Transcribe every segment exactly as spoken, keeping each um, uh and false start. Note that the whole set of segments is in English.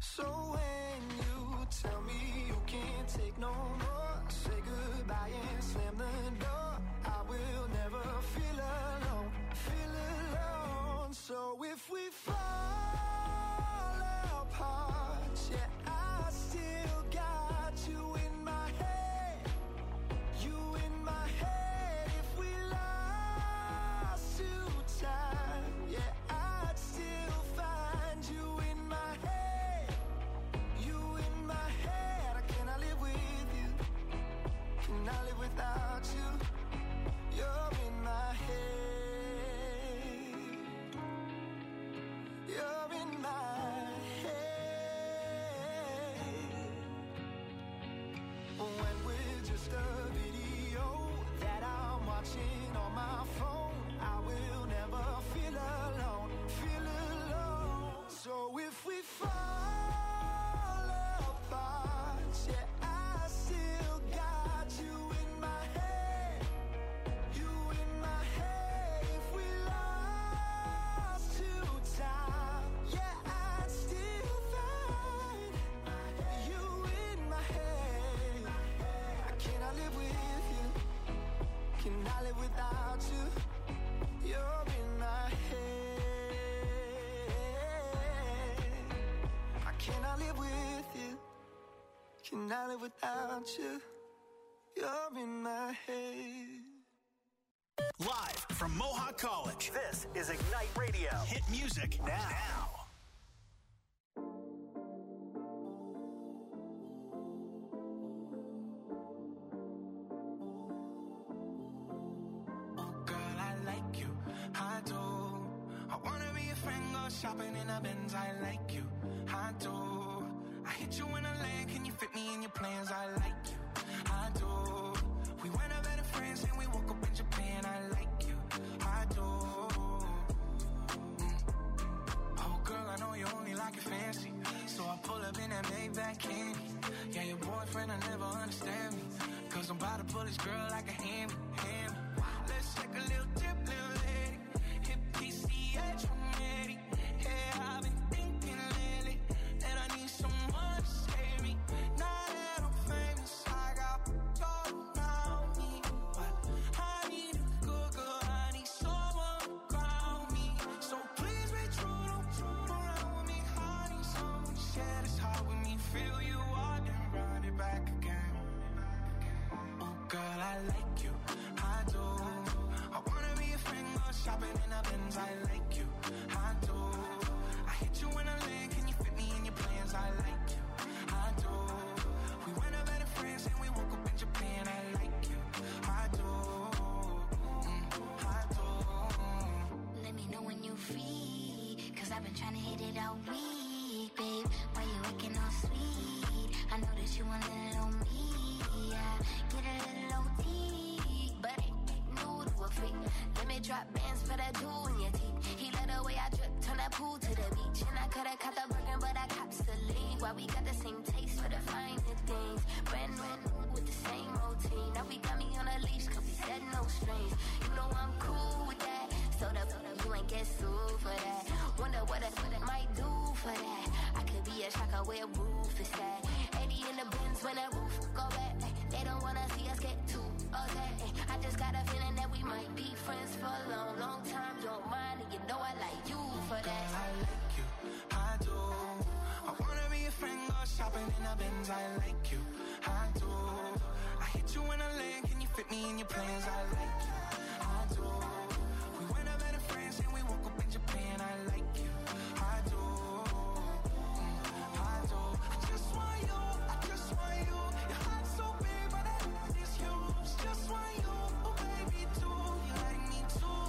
So when you tell me you can't take no more, say goodbye and slam the door. I will never feel alone, feel alone. So if we fall apart, yeah, I still got you in my head, you in my head. If we lost to time, yeah, I'd still find you in my head, you in my head. I cannot live with you, cannot live without you. You're in my head, you're in my head. When we're just a video that I'm watching on my phone, I will never feel alone, feel alone. So if we fall apart, yeah, I still got you in my head, you in my head. If we lost to time, yeah, I'd still find you in my head. I cannot live with you, cannot live without you. You're in my head. I cannot live with you, cannot live without you. You're in my head. Live from Mohawk College, this is Ignite Radio. Hit music now. now. Girl, I like you, I do. I wanna be a friend, go shopping in a Benz. I like you, I do. I hit you in a land, can you fit me in your plans? I like you, I do. We went up better friends and we woke up in Japan. I like you, I do. Mm. Oh girl, I know you only like it fancy, so I pull up in that Maybach candy. Yeah, your boyfriend will never understand me, cause I'm about to pull this girl like a hammy, hammy. Let's take a little dip, little lady. Hit P C H from Eddie. Yeah, I've been thinking lately that I need someone to save me. Now that I'm famous, I got gold around me, but I need a good girl. I need someone to ground me. So please be true, don't true around with me. I need someone to share this heart with me. Feel you out and run it back again. Oh girl, I like you, I do. I wanna be a friend, go shopping in a Benz. I like you, I do. I hit you in a land, can you fit me in your plans? I like you, I do. We went up better friends and we woke up in Japan. I like you, I do. Mm, I do. Let me know when you free, cause I've been trying to hit it all week, babe. Why you looking all sweet? I know that you want a little me, yeah. Get a little O T, but ain't new to a freak. Let me drop bands for that jewel in your teeth. He let the way I drip, turn that pool to the beach. And I coulda caught the Birkin, but I cops the lead. Why we got the same taste for the finer things. Brand new with the same routine. Now we got me on a leash, cause we said no strings. You know I'm cool with that, so the you ain't get sued for that. Wonder what I, what I might do for that. I could be a shocker where roof is at. eighty in the bins when that roof go back. They don't wanna see us get too upset. I just got a feeling that we might be friends for a long, long time. You don't mind, and you know I like you for that. Girl, I like you, I do. I wanna be a friend, go shopping in a Benz. I like you, I do. I hit you in a land, can you fit me in your plans? I like you, I do. We went up better friends and we woke up in Japan. I like you, I do. Mm, I do. I just want you, I just want you. Your heart's so big, but I love this you. Just want you, oh baby, too. You like me too.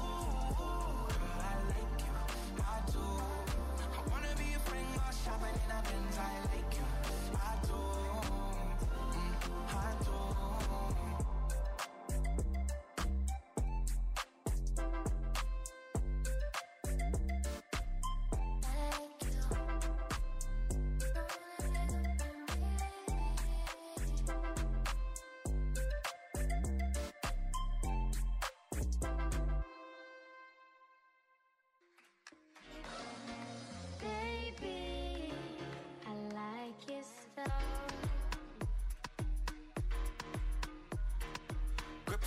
Girl, I like you, I do. I wanna be a friend, go shopping in a Benz. I like you, I do. Mm, I do.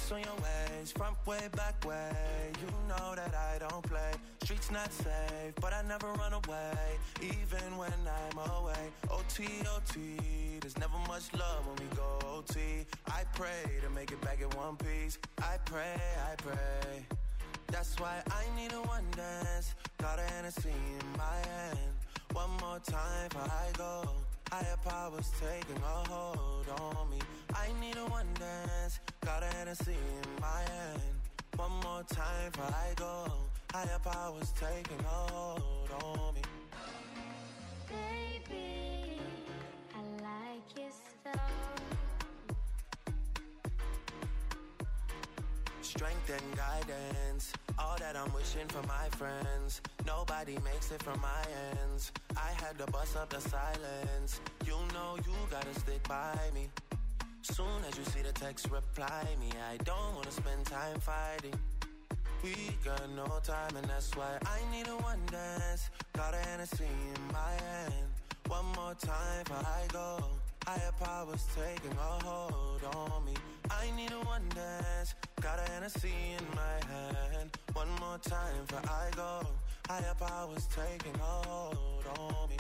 ice on your ways, front way, back way. You know that I don't play. Streets not safe, but I never run away, even when I'm away. O T, O T, there's never much love when we go O T. I pray to make it back in one piece. I pray, I pray. That's why I need a one dance. Got a Hennessy in my hand. One more time before I go. Higher powers taking a hold on me. I need a one dance. Got a Hennessy in my hand. One more time before I go. Higher powers taking a hold on me. Baby, I like your stuff. Strength and guidance, all that I'm wishing for my friends. Nobody makes it from my ends. I had to bust up the silence. You know you gotta stick by me. Soon as you see the text, reply me. I don't wanna spend time fighting. We got no time and that's why I need a one dance. Got a Hennessy in my hand. One more time before I go. Higher powers taking a hold on me. I need a one dance. Got a Hennessy in my hand. One more time before I go. Higher powers taking a hold on me.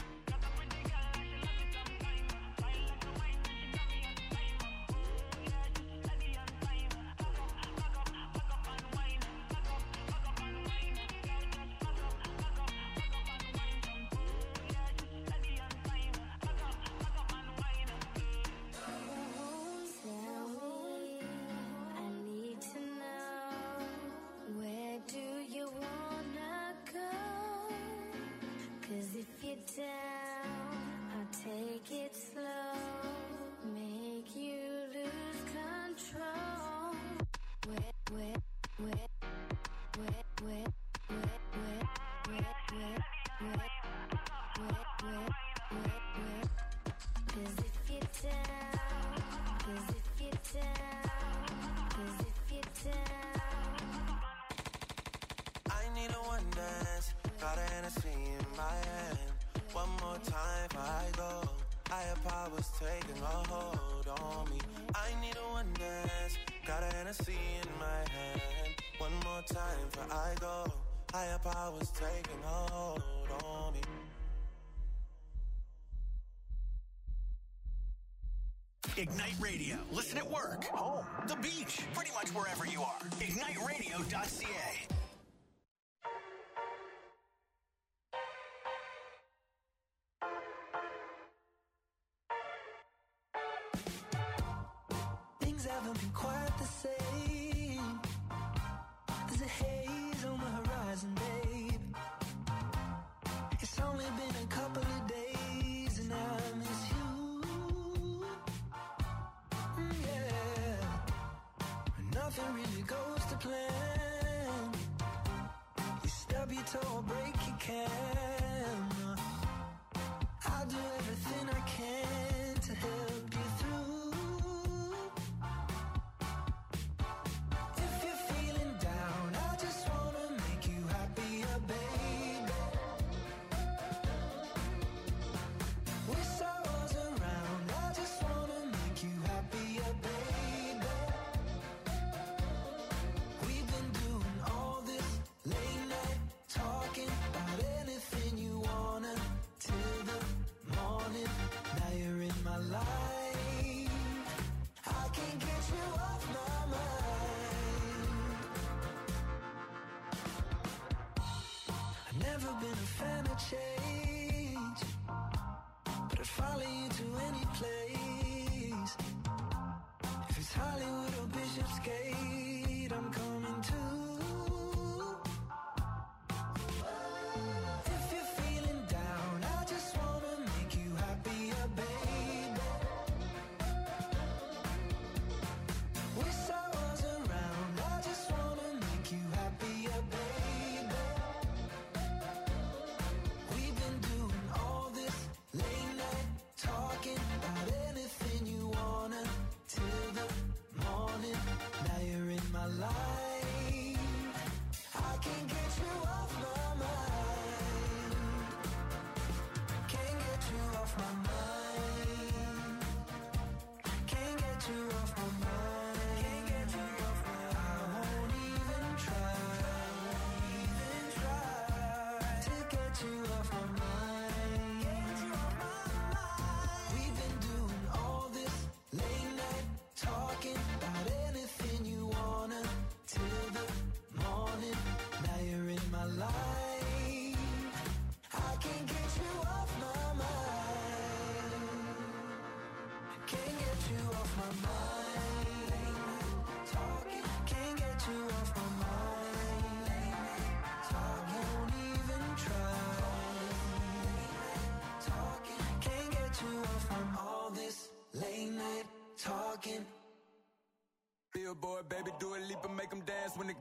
Down, I'll take it slow, make you lose control. Wet, wet, wet, wet, wet, wet, wet, wet, wet, wet, wet, wet, wet, wet. 'Cause if you're down, 'cause if you're down, 'cause if you're down. I need a one dance, got a Hennessy in my hand. One more time before I go. Higher powers taking a hold on me. I need a one dance. Got a Hennessy in my hand. One more time before I go. Higher powers taking a hold on me. Ignite Radio. Listen at work, home, the beach, pretty much wherever you are. ignite radio dot c a. Haven't been quite the same. There's a haze on the horizon, babe. It's only been a couple of days and I miss you. Mm, yeah. Nothing really goes to plan. You stub your toe or break your camera. I'll do everything I can to help you through. Never been a fan of change, but I'd follow you to any place. If it's Hollywood or Bishopsgate, I'm coming too. If you're feeling down, I just wanna make you happier, baby. Wish I was around, I just wanna make you happier, baby. Life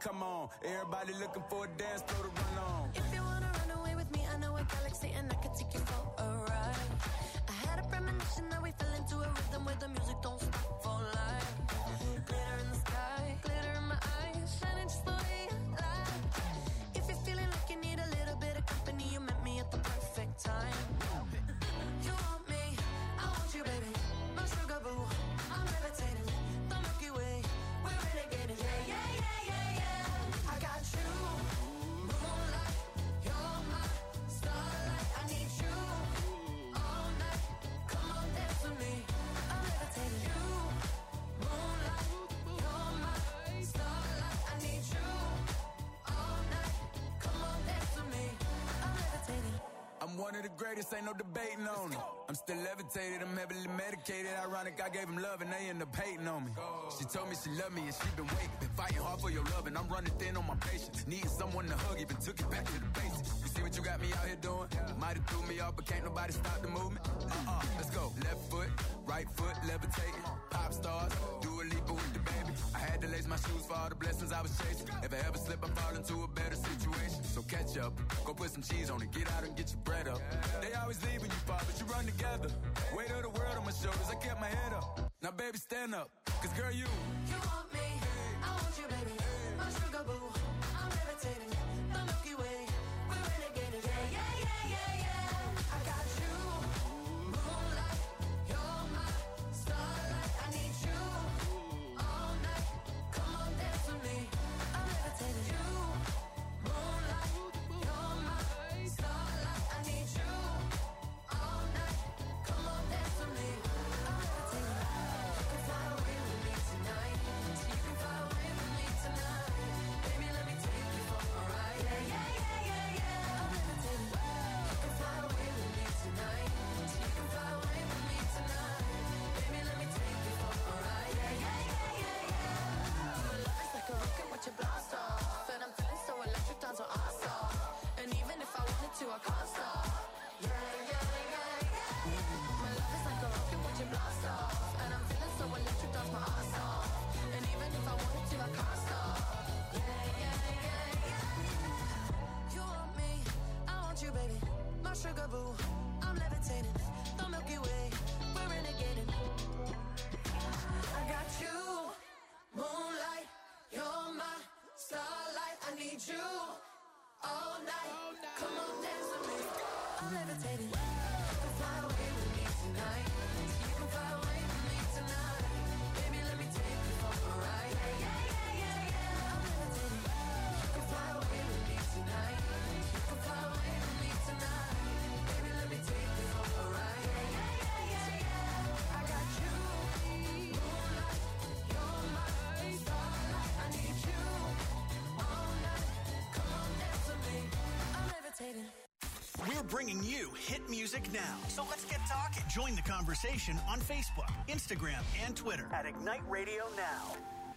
come on. Everybody looking for a dance floor to run on. If you wanna run away with me, I know a galaxy and I can take you for a ride. I had a premonition that we fell into a rhythm where the music don't stop for life. Glitter in the sky, glitter in my eyes, shining just the way you like. If you're feeling like you need a little bit of company, you met me at the perfect time. You want me, I want you, baby. My sugar boo, I'm levitating. The Milky Way, we're renegading. Yeah, yeah, yeah, yeah, yeah. I got you, moonlight. You're my starlight. I need you all night. Come on, dance with me. I'm levitating. You, moonlight. You're my starlight. I need you all night. Come on, dance with me. I'm levitating. I'm one of the greatest, ain't no debating on it. I'm still levitated, I'm heavily medicated. Ironic, I gave him love and they end up hating on me. She told me she loved me and she been waiting. Been fighting hard for your love and I'm running thin on my patience. Needing someone to hug, even took it back to the basics. You see what you got me out here doing? Might have threw me off, but can't nobody stop the movement. Uh-uh, let's go. Left foot, right foot, levitating. Pop stars, do a leap with the baby. I had to lace my shoes for all the blessings I was chasing. If I ever slip, I fall into a better situation. So catch up, go put some cheese on it, get out and get your bread up. They always leave when you fall, but you run together. Weight of the world on my shoulders, I kept my head up. Now baby, stand up, cause girl, you You want me, I want you, baby. My sugar boo, I'm levitating. The Milky Way, we're renegading. Yeah, yeah, yeah, yeah, yeah. I got you, moonlight. You're my starlight. I need you all night. Come on, dance with me. I'm levitating. You, moonlight. You're my starlight. I need you all night. Come on, dance with me. I'm levitating. You can fly away with me tonight. You can fly away with me tonight. Baby, let me take you for a ride. Yeah, yeah, yeah, yeah, yeah. I'm levitating. You can fly away with me tonight. You can fly away with me tonight. Baby, let me take you for a ride. Yeah, yeah, yeah, yeah, yeah. My love is like a rocket, watch it blast off. And I'm feeling so electric, dance on our stop. And even if I wanted to, I can't stop. Yeah, yeah, yeah, yeah. My love is like a rocket, watch it blast off. And I'm feeling so electric, dance my ass off. And even if I wanted to, I can't stop. Yeah, yeah, yeah, yeah. You want me, I want you, baby. My sugar boo, I'm levitating. The Milky Way, we're renegading. I got you, moonlight. You're my starlight. I need you all night. Come on, dance with me. I'm levitating. You can fly away with me tonight. You can fly away with me tonight. Baby, let me take you for a ride. Yeah, yeah, yeah, yeah, yeah. I'm levitating. You can fly away with me tonight. You can fly away with me tonight. Baby, let me take you for a ride. Yeah, yeah, yeah, yeah, yeah. I got you, moonlight. You're my starlight. I need you all night. Come on, dance with me. I'm levitating. We're bringing you hit music now. So let's get talking. Join the conversation on Facebook, Instagram, and Twitter at Ignite Radio Now.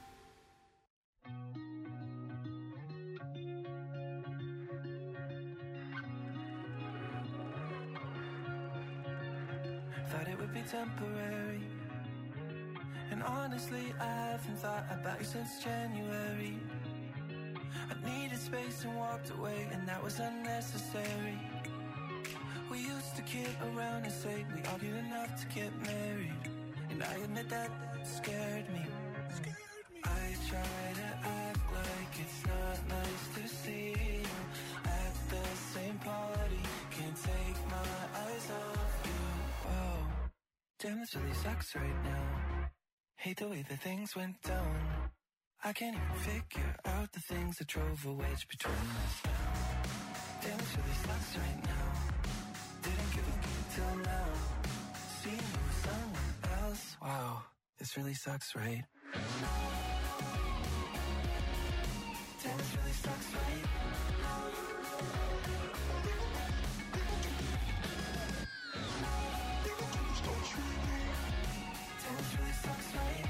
Thought it would be temporary. And honestly, I haven't thought about you since January. I needed space and walked away, and that was unnecessary. We used to kid around and say we argued enough to get married. And I admit that scared me. I try to act like it's not nice to see you at the same party. Can't take my eyes off you. Whoa, damn, this really sucks right now. Hate the way that things went down. I can't even figure out the things that drove a wedge between us now. Damn, this really sucks right now. Didn't give a good till now. Seeing you with someone else. Wow, this really sucks, right? Damn, this really sucks, right? Damn, this really sucks, right?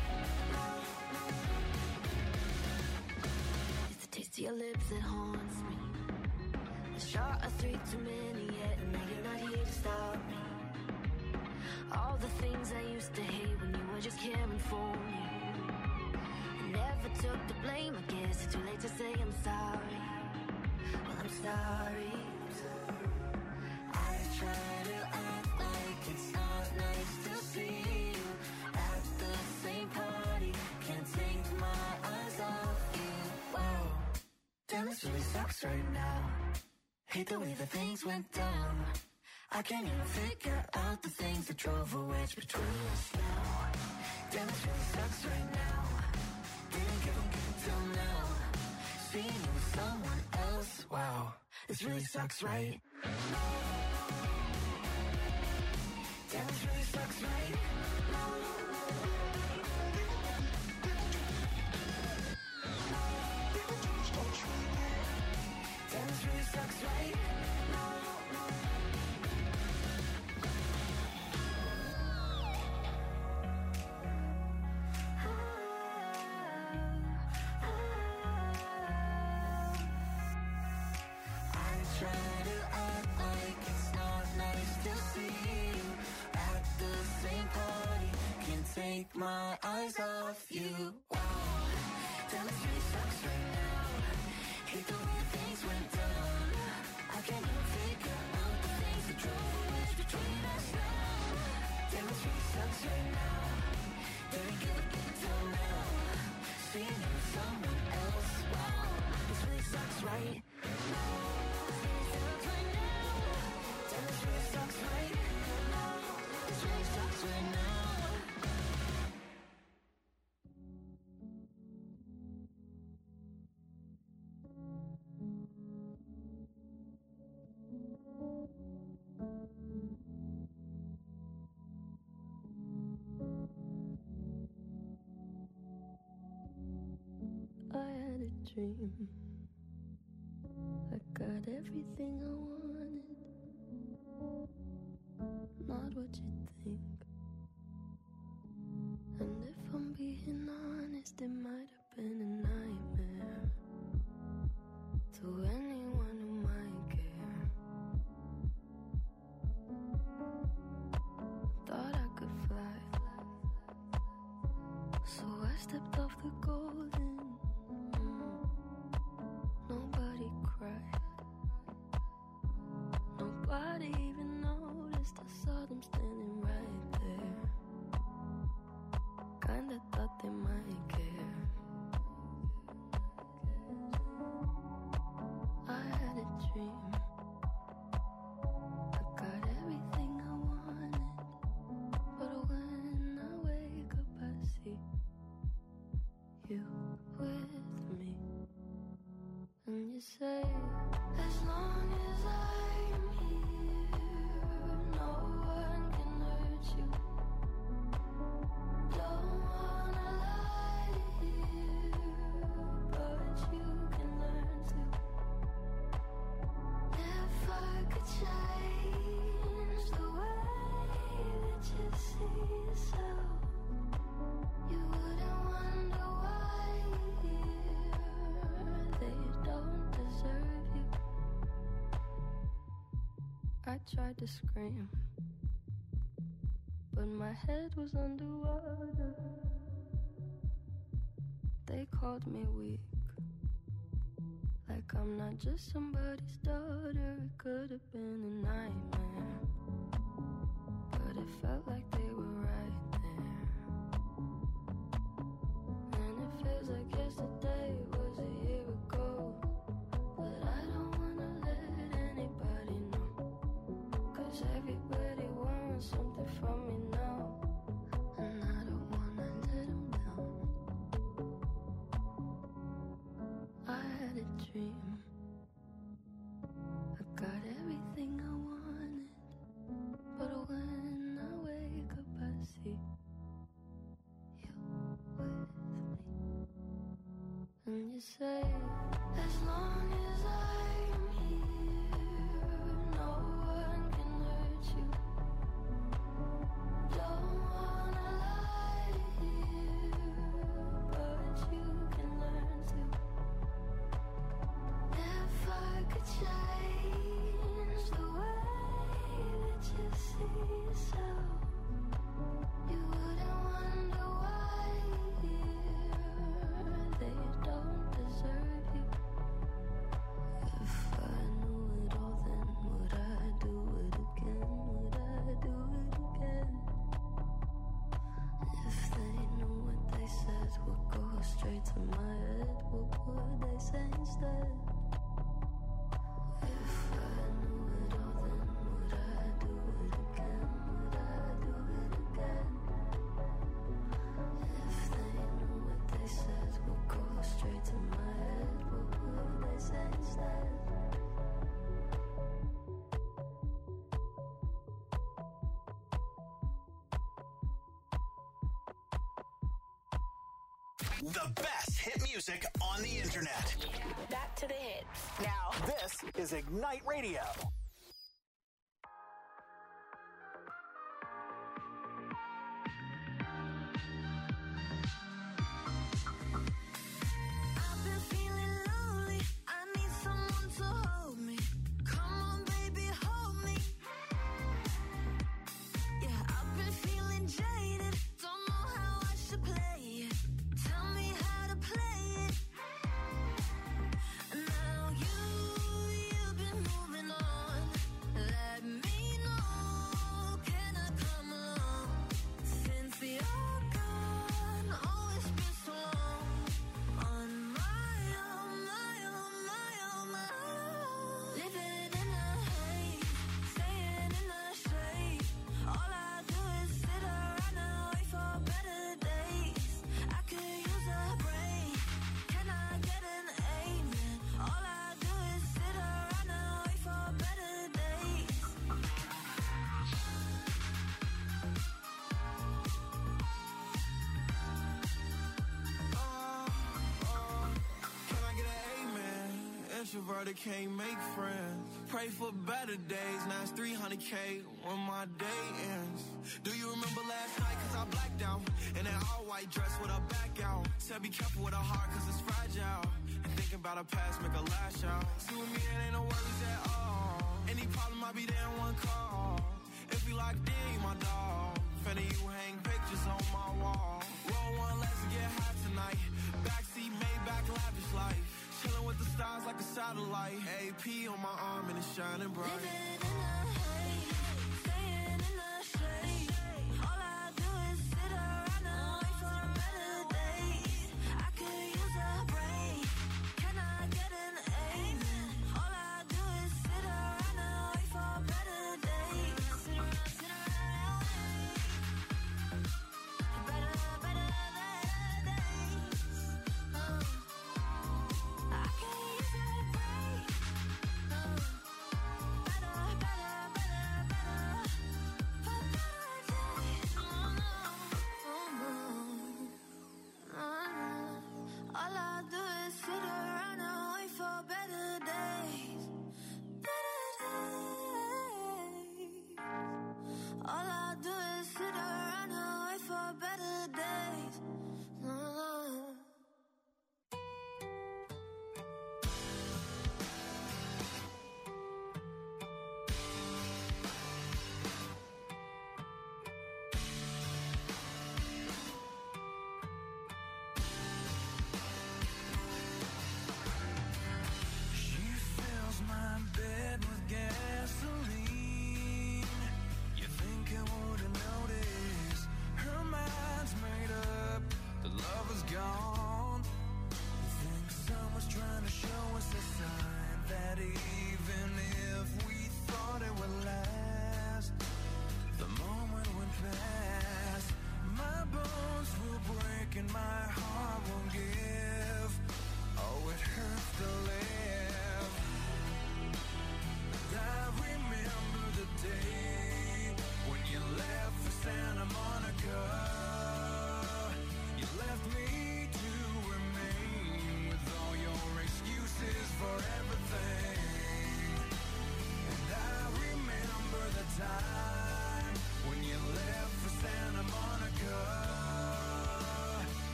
It's the taste of your lips that haunts me. The shot of three too many yet, and now you're not here to stop me. All the things I used to hate when you were just caring for me. I never took the blame, I guess it's It's too late to say I'm sorry. Well, I'm sorry. I try to act like it's not nice to see you at the same party. Can't take my eyes off you. Wow, damn, this really sucks right now. Hate the way that things went down. I can't even figure out the things that drove a wedge between us now. Damn, this really sucks right now. Didn't give a good till now. Seeing you with someone else. Wow, this really sucks, right? Damn, this really sucks, right? Damn, this really sucks, right? Take my eyes off you. Wow, damn, this really sucks right now. Hate the way things went down. I can't even figure out the things that drove a wedge between us now. Damn, this really sucks right now. Didn't give a good till now. Seeing you with someone else. Wow, this really sucks right now. Damn, this really sucks right now. This really sucks right now. Dream. I got everything I wanted, not what you think. And if I'm being honest, it might have been a nightmare to anyone who might care. Thought I could fly, so I stepped off the golden. Nobody cried. Nobody even noticed. I saw them standing right there. Kinda thought they might care. I had a dream. I got everything I wanted. But when I wake up, I see you with me. And you say, as long as I'm here, no one can hurt you. Don't wanna lie here, but you can learn to. If I could change the way that you see yourself, you wouldn't wonder why they don't deserve you. I tried to scream, but my head was underwater. They called me weak, like I'm not just somebody's daughter. It could have been a nightmare, but it felt like they were right there. And it feels like yesterday was a year ago. But I don't wanna let anybody know, 'cause everybody wants something from me now, and I don't wanna let them down. I had a dream. I got everything I wanted. But when I wake up, I see you with me. And you say, as long as I'm here, no one can hurt you. Don't wanna lie here, but you can learn to. If I could change the way that you see yourself, you wouldn't wonder why they don't deserve straight to my head. What would they say instead? If I knew it all, then would I do it again? Would I do it again? If they knew what they said would go straight to my head, what would they say instead? The best hit music on the internet. Back to the hits. Now, this is Ignite Radio. I've been feeling lonely. I need someone to hold me. Come on, baby, hold me. Yeah, I've been feeling jaded. Don't know how I should play it. Tell me how to play it. Now you, you've been moving on. Let me know, can I come along? Since you're gone, oh, it's been so long. On my own, my own, my own, my own. Living in the haze, staying in the shade. All I do is sit around and wait for better days. I could use a break. Can I get an amen? All I do is sit around and wait for better days. Oh, oh, can I get an amen? Introverted can't make friends. Pray for better days. Now it's three hundred K when my day ends. Do you remember last night? Cause I blacked out. In an all white dress with a back out. Said be careful with a heart cause it's fragile. And thinking about a past make a lash out. See with me it ain't no worries at all. Any problem I be there in one call. If we locked in, you my dog. Finna you hang pictures on my wall. Roll one, let's get high tonight. Backseat, Maybach, lavish life. Chilling with the stars like a satellite. A P on my arm and it's shining bright. Living in the haze, staying in the shade. All I do is sit around and wait for better days. I could use a break. Can I get an amen? All I do is sit around and wait for better days. Sit around, sit around and wait. Better, better, better days. Oh. I could use a break. Oh. Better, better,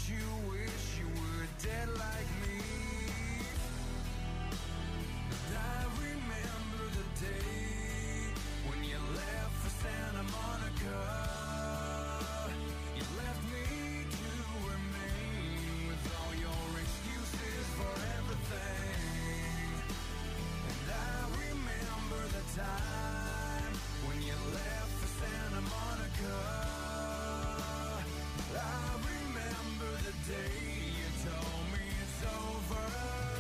you wish you were dead like me. And I remember the day when you left for Santa Monica. You left me to remain with all your excuses for everything. And I remember the time when you left for Santa Monica. I remember the day you told me it's over.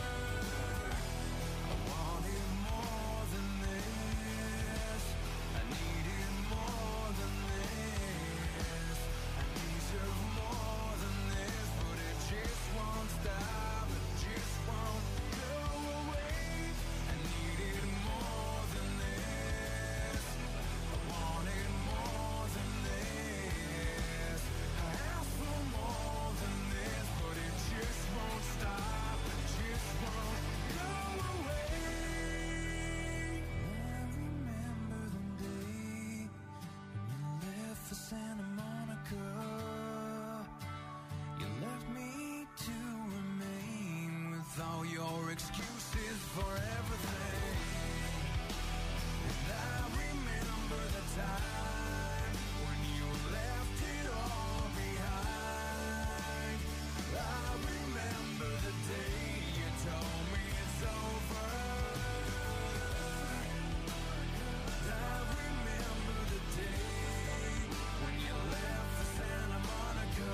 I wanted more than this. I needed more than this. I deserve more than this, but it just won't stop. It just won't go away. I needed more than this. I wanted more than this. I asked for more than this, but it just won't stop. It just won't go away. I remember the day when you left for Santa Monica. You left me to remain with all your excuses for everything. And I remember the time when you left it all behind. I remember the day you told me it's over. I remember the day when you left for Santa Monica.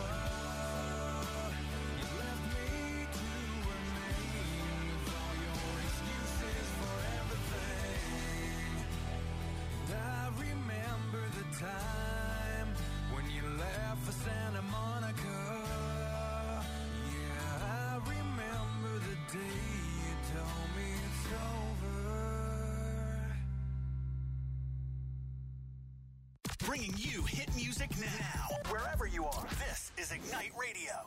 You left me to remain with all your excuses for everything. And I remember the time when you left for Santa Monica. Yeah, I remember the day you told me it's over. Bringing you hit music now, wherever you are. This is Ignite Radio.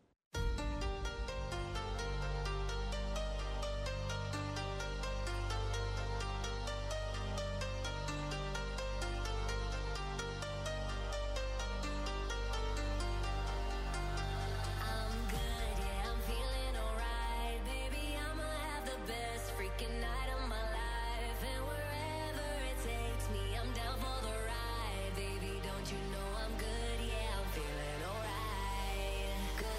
I'm good, yeah, I'm feeling alright. Baby, I'ma have the best freaking night of my life. And wherever it takes me, I'm down for the ride. Baby, don't you know I'm good, yeah, I'm feeling alright. Good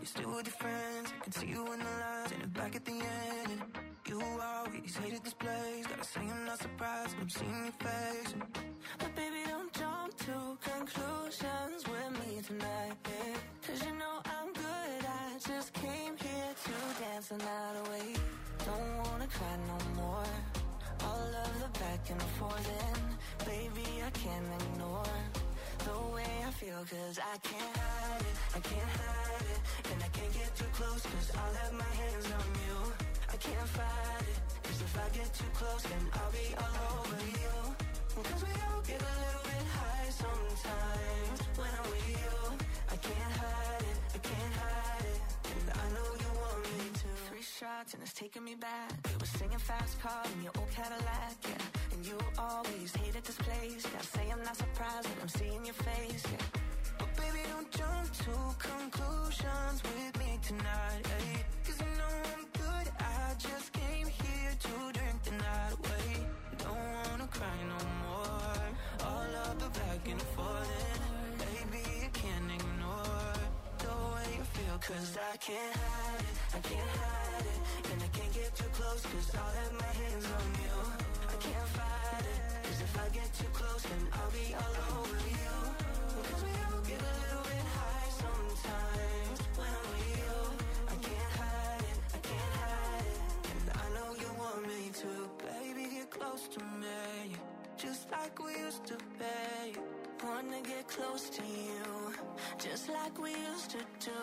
you're still with your friends. I can see you in the lines and back at the end. And you always hated this place. Gotta say I'm not surprised when I'm seeing your face. But baby, don't jump to conclusions with me tonight, babe. Cause you know I'm good, I just came here to dance the night away. Don't wanna cry no more. All of the back and forth, and baby, I can't ignore the way I feel, cause I can't hide it, I can't hide it. And I can't get too close, cause I'll have my hands on you. I can't fight it, cause if I get too close, then I'll be all over you. Cause we all get a little bit high sometimes when I'm with you. I can't hide it, I can't hide it. And I know you want me to. Three shots and it's taking me back. You were singing fast car in your old Cadillac, yeah. And you always hated this place. Gotta say I'm not surprised when I'm seeing your face, yeah. But baby, don't jump to conclusions with me tonight, eh? Cause you know I'm good, I just came here to drink the night away. Don't wanna cry no more. All of the back and forth, and baby, I can't ignore the way you feel. Cause I can't hide it, I can't hide it. And I can't get too close, cause I'll have my hands on you. I can't fight it, cause if I get too close, then I'll be all over you. Cause we all get a little bit high sometimes when I'm with you. I can't hide it, I can't hide it. And I know you want me to. Baby, get close to me, just like we used to be. Wanna get close to you, just like we used to do.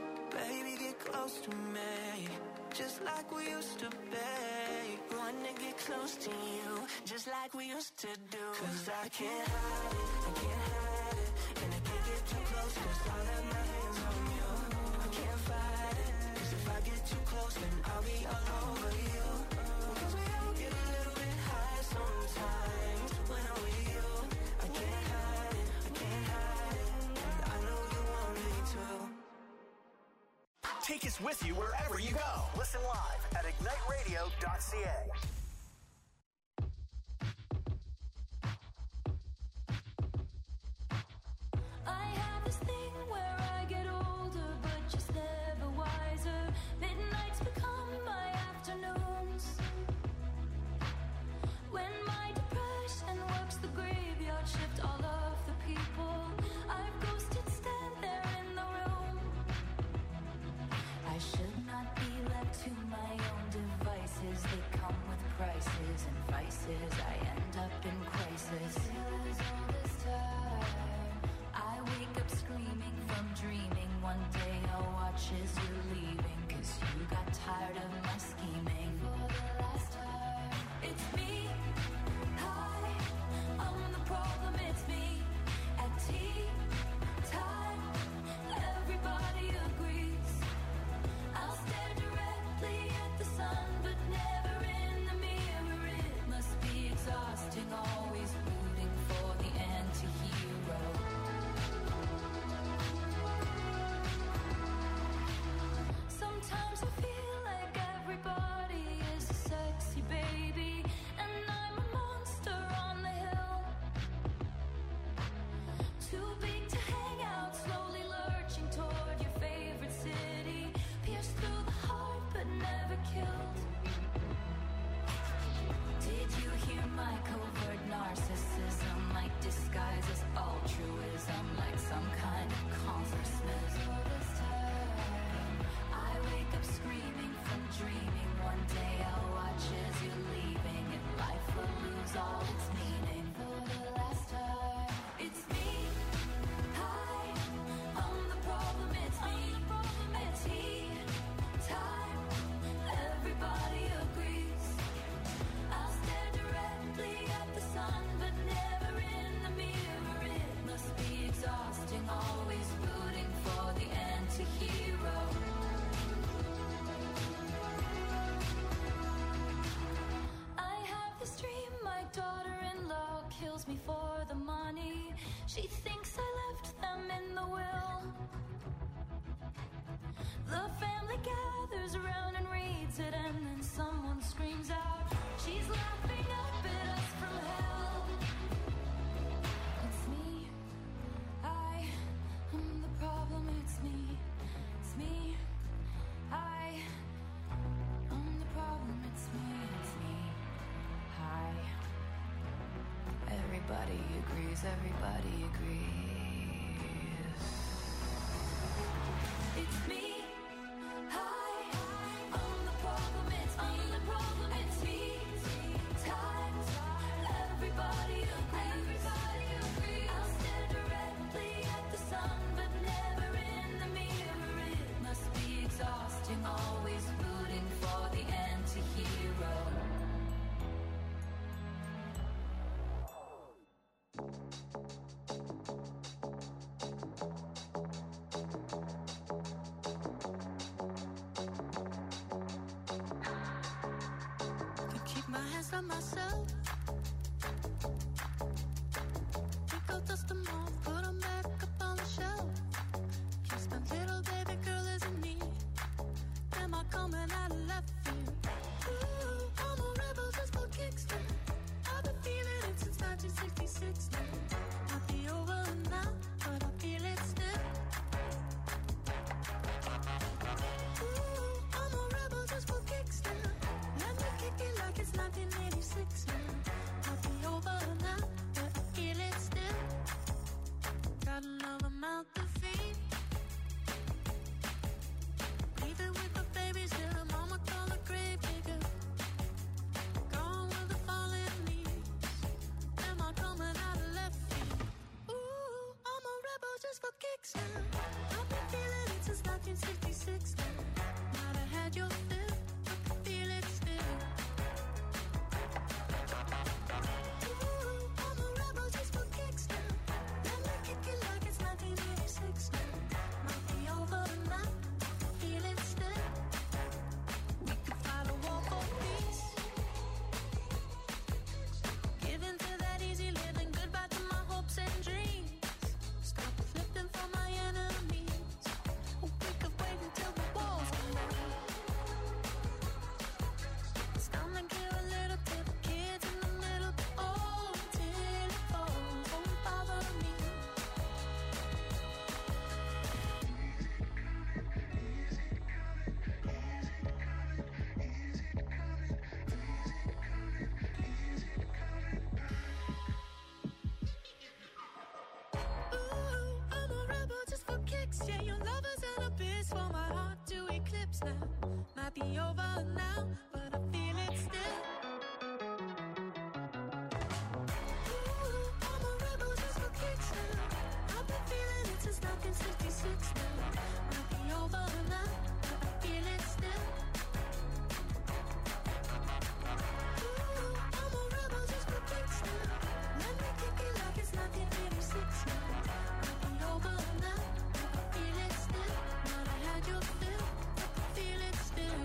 Baby, get close to me, just like we used to be. Wanna get close to you, just like we used to do. Cause I can't hide it, I can't hide it. And I can't get too close, cause I'll have my hands on you. I can't fight it, cause if I get too close, then I'll be all over you. Cause we all get a little bit high sometimes when I'm with you. I can't hide it, I can't hide it. And I know you want me to. Take us with you wherever you go. Listen live at ignite radio dot c a. I have this thing where I get older, but just never wiser. Midnights become my afternoons. When my depression works the graveyard shift, all of the people I've ghosted stand there in the room. I should not be left to my own devices. They come with prices and vices. I end up in crisis. Feels all this time. I wake up screaming from dreaming. One day I'll watch as you're leaving, cause you got tired of my scheming. For the last time, it's me. Hi, I'm the problem, it's me. At tea time, everybody agrees. I'll stare directly at the sun, but never in the mirror. It must be exhausting, always rooting for the anti-hero. Sometimes I feel like everybody is a sexy baby, and I'm a monster on the hill. Too big to hang out, slowly lurching toward your favorite city. Pierced through the heart, but never killed. Did you hear my covert narcissism? Like disguise as altruism, like some kind of congressman. All this time, I wake up screaming from dreaming. One day I'll watch as you're leaving, and life will lose all its meaning. For the last time, it's me. Hi, I'm the problem, it's me. At tea time, everybody agrees. I'll stare directly at the sun, but never in the mirror. It must be exhausting, always rooting for the anti-hero. I have this dream, my daughter-in-law kills me for the money. She thinks I left them in the will. The family gathers around and reads it, and then someone screams out, she's laughing up at us from hell. It's me. I am the problem, it's me. It's me. everybody agrees. It's me. Hi, I'm the problem. It's me. The problem. It's me. Times everybody agrees. Everybody agrees. I'll stare directly at the sun, but never in the mirror. It must be exhausting, always rooting for the anti-hero. Can keep my hands on myself. Pick out dust them off, put them back up on the shelf. Kiss my little baby girl isn't me. Am I coming out of left field? Ooh, I'm a rebel just for kicks now. I've been feeling it since nineteen sixty-six now. Might be over now, but I feel it still. Ooh, I'm a rebel just for kicks now. Let me kick it like it's nineteen eighty-six now. Might be over now, but I feel it still. Got another mouth to feed. Leaving with the babies here, mama call a grave digger. Gone with the fallen leaves. Am I coming out of left field? Ooh, I'm a rebel just for kicks now. I've been feeling it since nineteen sixty-six now. Might have had your fill, but I feel it still. Ooh, I'm a rebel just for kicks now. Let me kick it like it's nineteen eighty-six now. Might be over now, but I feel it still. We could fight a war for peace. Give in to that easy living, goodbye to my hopes and dreams. Stop flipping for my enemies. We could wait until the walls come down. It's time to give a little to the kids in the middle. Oh, till it falls, don't bother me. Ooh, I'm a rebel just for kicks. Yeah, your lover's an abyss for my heart to eclipse now. Might be over now, but I feel it still. Ooh, I'm a rebel just for kicks now. I've been feeling it since nineteen sixty-six now. Might be over now, but I feel it still. Ooh, I'm a rebel just for kicks now. Let me kick it like it's nineteen eighty-six now. Might be over now, but I feel it still. Might have had your fill, but I feel it still.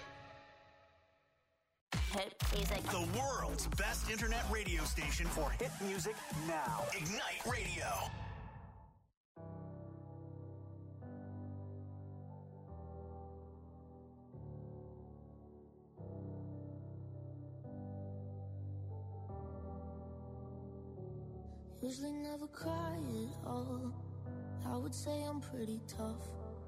Hit music. The world's best internet radio station for hit music now. Ignite Radio. Usually never cry at all. I would say I'm pretty tough.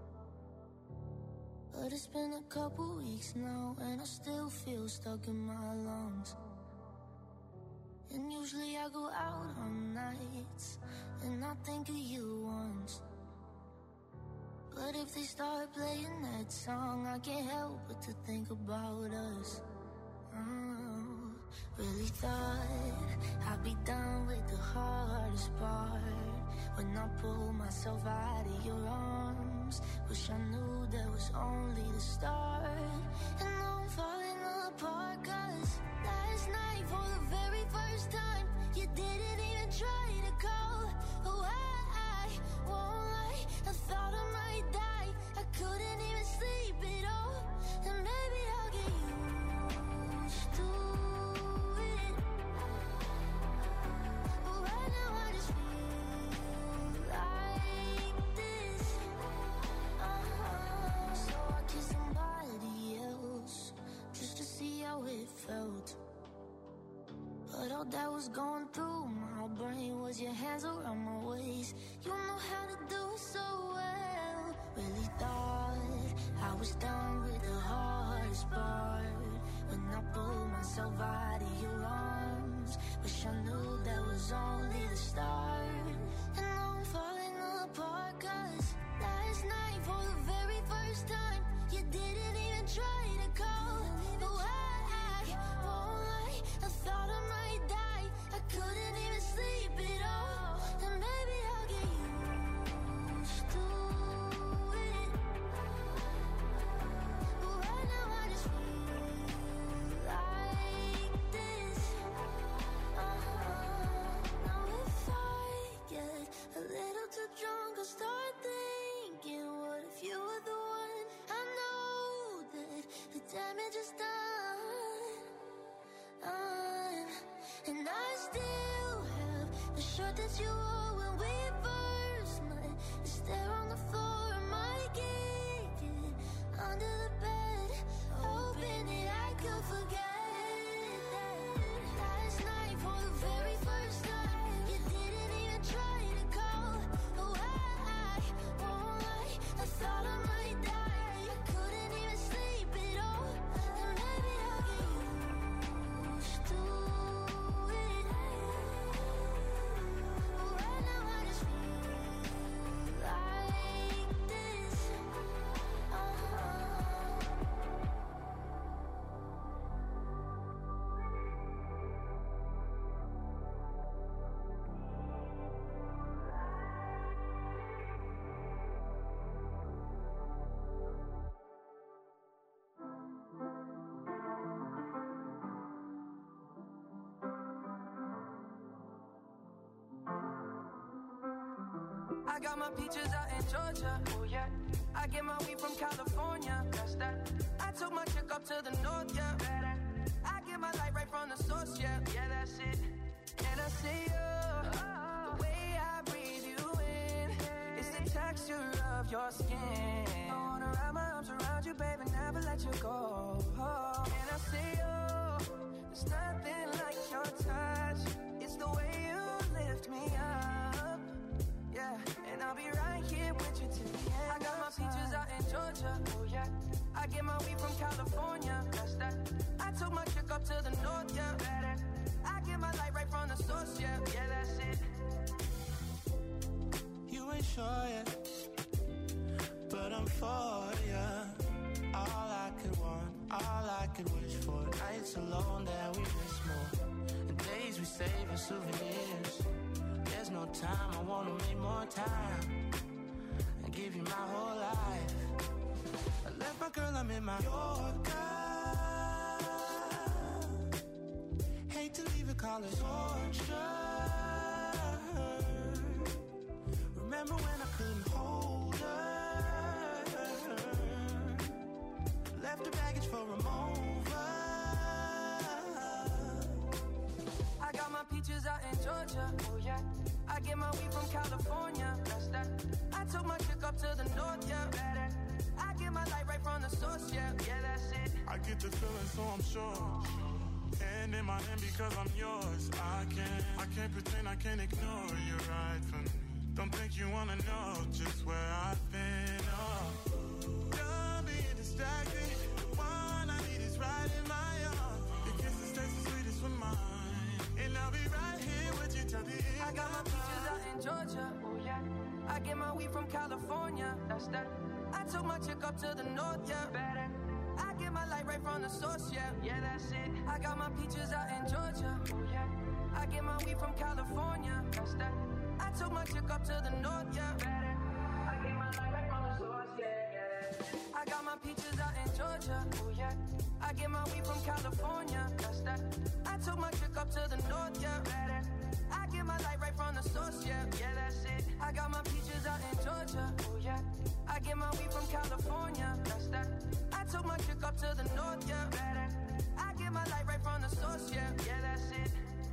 But it's been a couple weeks now, and I still feel stuck in my lungs. And usually I go out on nights, and I think of you once. But if they start playing that song, I can't help but to think about us. Oh, really thought I'd be done with the hardest part. When I pull myself out of your arms, wish I knew that was only the start. And now I'm falling apart, cause last night for the very first time, you didn't even try to call. Oh, I, I won't lie, I thought I might die. I couldn't even sleep at all. And maybe I'll get used to it. But right now I just feel like this. Uh-huh. So I kissed somebody else just to see how it felt. But all that was going through my brain was your hands around my waist. You know how to do it so well. Really thought I was done with the hardest part. When I pulled myself out of your arms, wish I knew that was only the start. that you wore when we first met. Is there on the floor of my kitchen, under the bed, hoping that I could forget that last night for the very first time you didn't even try to call. Oh, I won't lie, I thought I might die. I couldn't even sleep at all, and maybe I'll get used to it. But right now I just feel like this. Uh-huh. I got my peaches out in Georgia, oh yeah. I get my weed from California, that's that. I took my chick up to the north, yeah. I get my light right from the source, yeah. Yeah, that's it. And I see you, the way I breathe you in, it's the texture of your skin. I wanna wrap my arms around you, baby, never let you go. And I see you, there's nothing like your touch. It's the way you lift me up. Yeah, and I'll be right here with you till the end. I got my peaches out in Georgia, oh yeah. I get my weed from California, that's that. I took my chick up to the north, yeah. I get my light right from the source, yeah. Yeah, that's it. You ain't sure yet, but I'm for ya. All I could want, all I could wish for. Nights alone that we miss more, and days we save as souvenirs. There's no time, I wanna make more time and give you my whole life. I left my girl, I'm in my Yorker. Hate to leave it, call it torture. Remember when I couldn't hold her? Left her baggage for a mover. I got my peaches out in Georgia, oh yeah. I get my weed from California, that's that. I took my chick up to the north, yeah. I get my light right from the source, yeah. Yeah, that's it. I get the feeling, so I'm sure. Hand in my hand because I'm yours. I can't, I can't pretend, I can't ignore you right from me. Don't think you wanna know just where I've been. Oh, done being distracted. The one I need is right in my arms. Your kisses taste the sweetest with mine, and I'll be right here with you till the end. I got my peaches out in Georgia, oh yeah. I get my weed from California, that's that. I took my chick up to the north, yeah. Better. I get my light right from the source, yeah. Yeah, that's it. I got my peaches out in Georgia, oh yeah. I get my weed from California, that's that. I took my chick up to the north, yeah. Better. I get my light right from the source, yeah, yeah. I got my peaches out in Georgia, oh yeah. I get my weed from California, that's that. I took my chick up to the north, yeah. Better. I get my light right from the source, yeah. Yeah, that's it. I got my peaches out in Georgia, oh yeah. I get my weed from California, that's that. I took my chick up to the north, yeah. Better. I get my light right from the source, yeah. Yeah, that's it.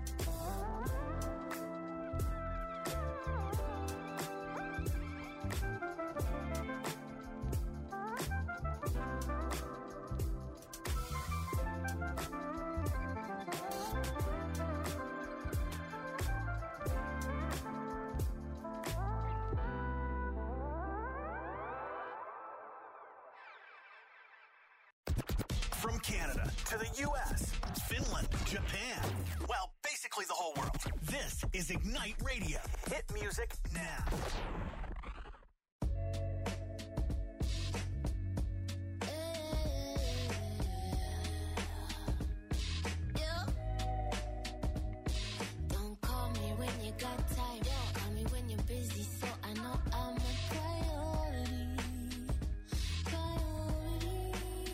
From Canada to the U S, Finland, Japan, well, basically the whole world. This is Ignite Radio. Hit music now. Don't call me when you got time. Call me when you're busy, so I know I'm a priority. Priority.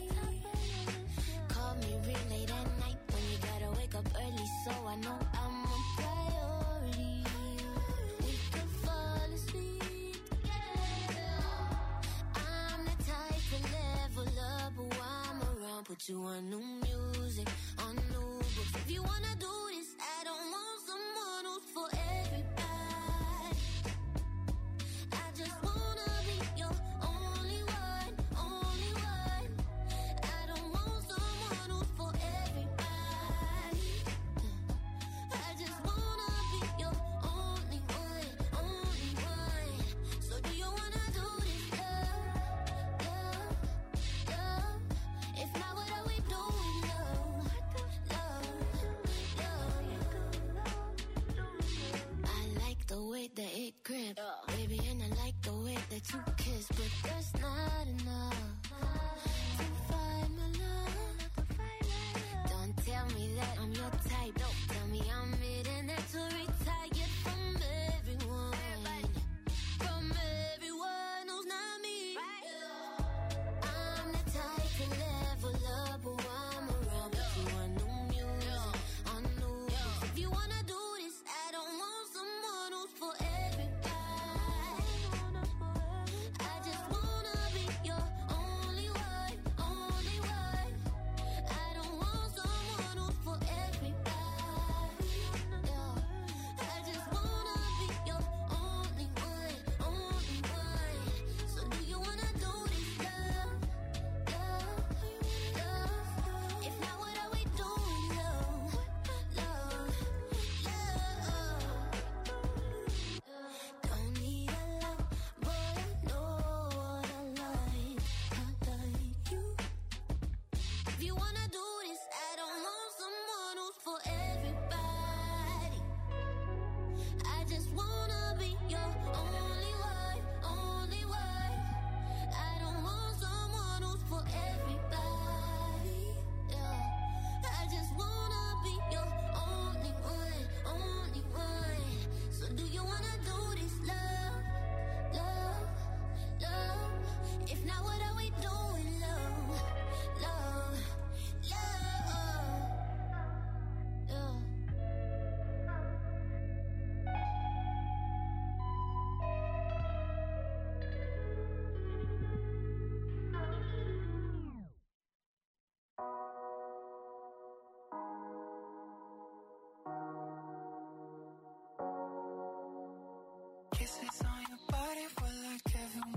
Call me real late at night when you gotta wake up early, so I know I'm a priority. We could fall asleep together. I'm the type to level up while I'm around. Put you on new music, on new books. If you wanna do this, I don't want someone who's for everybody.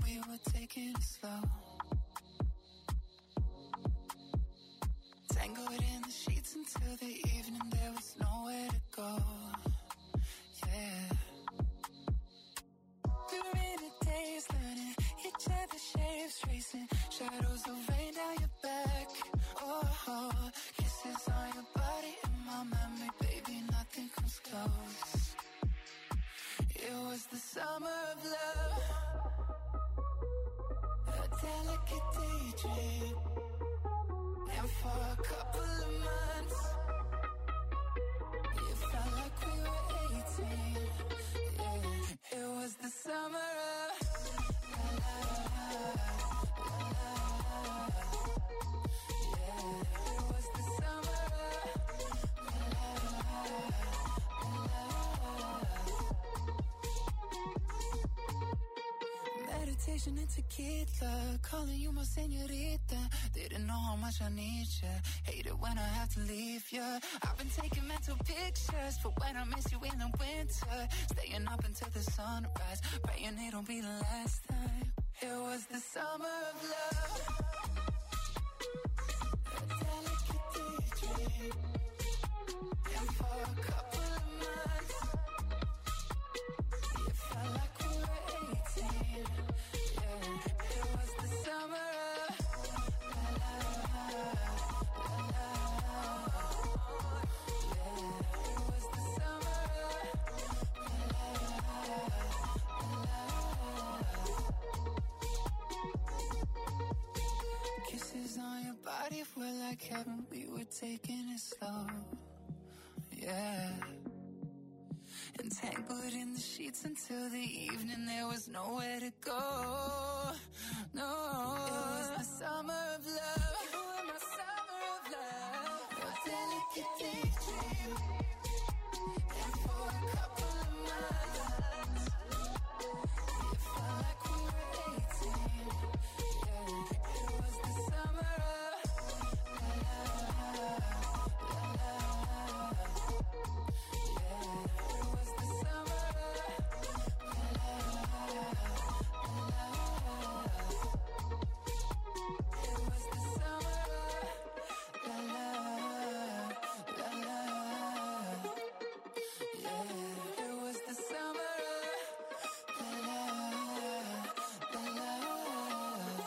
we were taking it slow. Tangled in the sheets until the evening, there was nowhere to go. Yeah. We were in a daze, learning each other's shapes, tracing shadows of rain down your back. Oh, oh, kisses on your body and my memory, baby, nothing comes close. It was the summer of love, a delicate daydream. And for a couple of months, it felt like we were eighteen. Yeah, it was the summer of la la la la la. Yeah, it was the summer of la la la la. Meditation and tequila, calling you my señorita. Didn't know how much I need you. Hate it when I have to leave you. I've been taking mental pictures for when I miss you in the winter. Staying up until the sunrise, praying it'll be the last time. It was the summer of love, a delicate daydream. And for a couple of months, it felt like we were eighteen. Yeah, it was the summer of kisses on your body were like heaven, we were taking it slow. Yeah. Entangled in the sheets until the evening, there was nowhere to go. No. It was the summer of love. You were my summer of love. A delicate daydream. And for a couple of months, it felt like we were eighteen. Yeah, it was the summer of la la la la la. Yeah, it was the summer of la la la la. It was the summer of la la la la. Yeah, it was the summer of la la la la.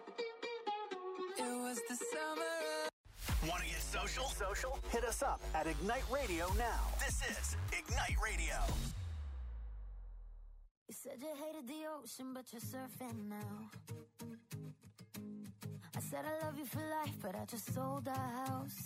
It was the summer of. Want to get social? Social? Hit us up at Ignite Radio now. This is Ignite Radio. You said you hated the ocean, but you're surfing now. I said I love you for life, but I just sold our house.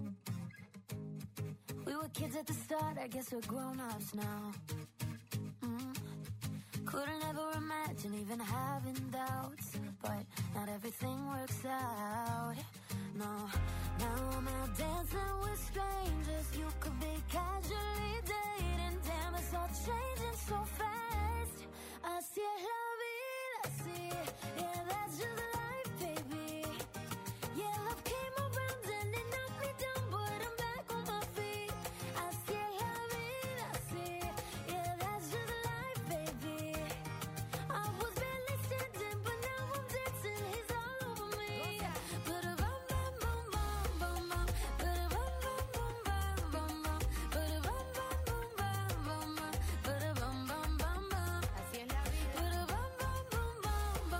We were kids at the start, I guess we're grown-ups now. Mm. Couldn't ever imagine even having doubts, but not everything works out. No, now I'm out dancing with strangers. You could be casually dating. Damn, it's all changing so fast. Así es la vida, así. Yeah, that's just life, baby. Yeah, love came around and it knocked me down, but I'm back on my feet. Así es la vida, así. Yeah, that's just life, baby. I was barely standing, but now I'm dancing. He's all over me. Ba-da-bum, bum, bum, bum, bum, bum. Ba-da-bum, bum, bum, bum, bum, bum. Ba-da-bum, bum, bum, bum, bum, bum. Ba-da-bum, bum, bum, bum. Así es la vida. Ba-da-bum, bum, bum, bum,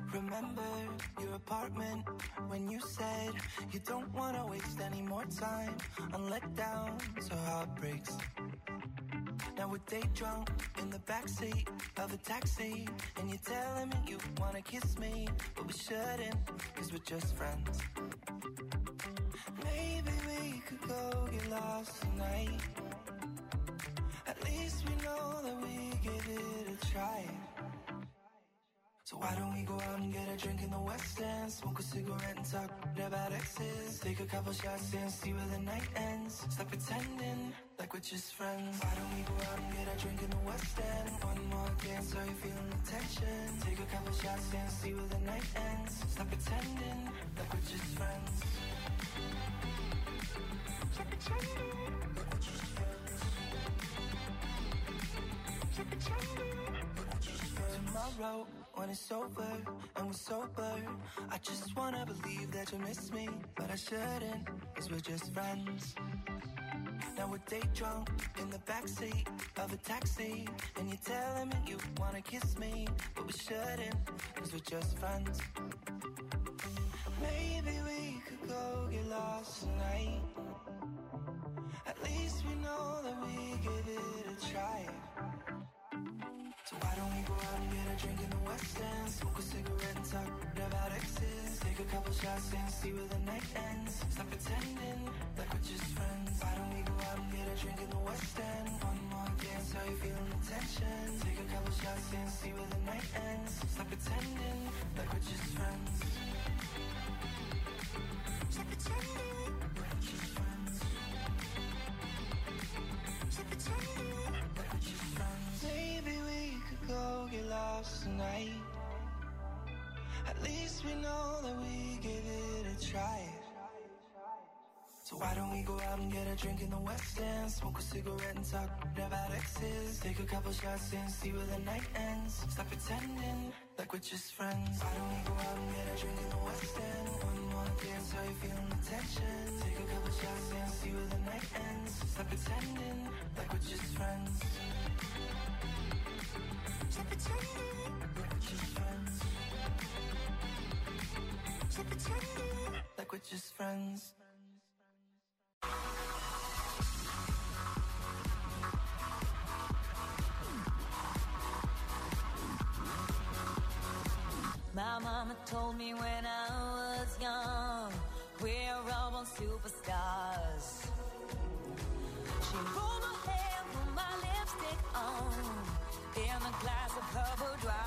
Remember your apartment when you said you don't want to waste any more time on letdowns or heartbreaks. Now we're day drunk in the backseat of a taxi, and you're telling me you want to kiss me, but we shouldn't, cause we're just friends. Maybe we could go get lost tonight. At least we know that we give it a try. So why don't we go out and get a drink in the West End, smoke a cigarette and talk about exes, take a couple shots and see where the night ends. Stop pretending like we're just friends. Why don't we go out and get a drink in the West End? One more dance, are you feeling the tension? Take a couple shots and see where the night ends. Stop pretending like we're just friends. Stop pretending like we're just friends. Stop pretending like we're just friends. Tomorrow, when it's over and we're sober, I just wanna believe that you miss me, but I shouldn't, cause we're just friends. Now we're day drunk in the backseat of a taxi, and you're telling me you wanna kiss me, but we shouldn't, cause we're just friends. Maybe we could go get lost tonight. At least we know that we give it a try. So why don't we go out and get a drink in the West End, smoke a cigarette and talk about exes, take a couple shots and see where the night ends. Stop pretending like we're just friends. Why don't we go out and get a drink in the West End? One more dance, are you feeling the tension? Take a couple shots and see where the night ends. Stop pretending like we're just friends. Stop pretending like we're just friends. Stop pretending like we're just friends. Maybe we could go get lost tonight. At least we know that we give it a try. So why don't we go out and get a drink in the West End, smoke a cigarette and talk about exes, take a couple shots and see where the night ends. Stop pretending like we're just friends. Why don't we go out and get a drink in the West End? One more dance, are you feeling the tension? Take a couple shots and see where the night ends. Stop pretending like we're just friends. Stop pretending like we're just friends. Stop pretending like we're just friends. My mama told me when I was young, we're all born superstars. She rolled my hair, put my lipstick on, in a glass of her boudoir.